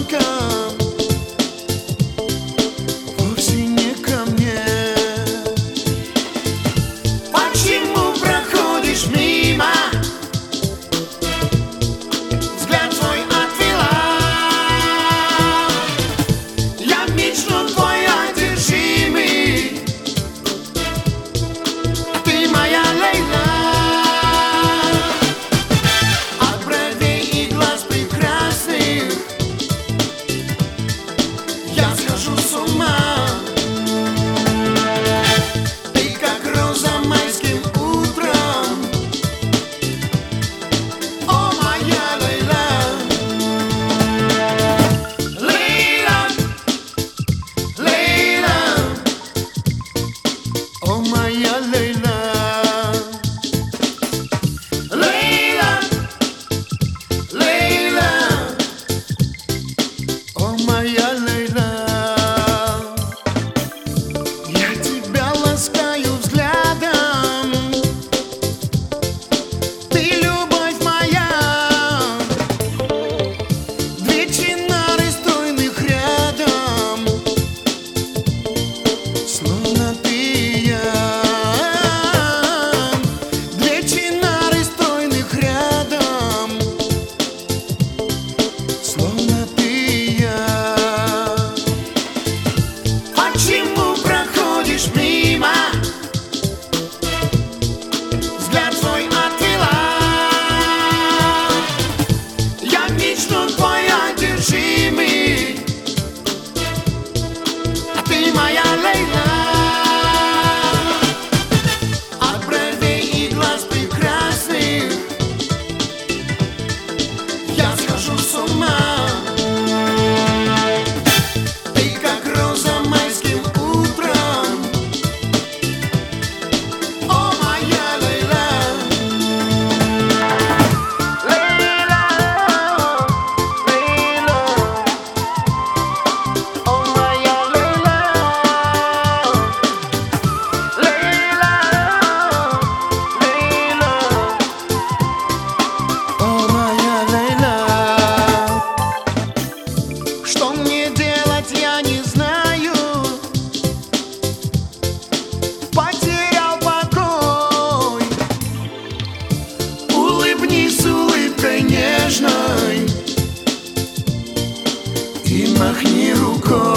звонка вовсе не ко мне. Почему проходишь мимо? Взгляд свой отвела. Я вечно твой одержимый, а ты моя Лейла. От бровей и глаз прекрасных я схожу с ума. Ты как роза майским утром, о моя Лейла. Лейла, Лейла, о моя Лейла. Лейла, Лейла, о моя Лейла. Я тебя ласкаю взглядом, ты любовь моя. Две чинары стройных рядом, словно ты и я. Две чинары стройных рядом, словно ты и я. Почему проходишь мимо? Взгляд свой отвела. Я вечно твой одержимый, а ты моя Лейла. От бровей и глаз прекрасных я схожу с ума. Ты как роза майским утром, о моя Лейла. Лейла, Лейла, о моя Лейла. Лейла, Лейла, о моя Лейла. Что мне делать, я не знаю. Потерял покой. Улыбнись улыбкой нежной и махни рукой.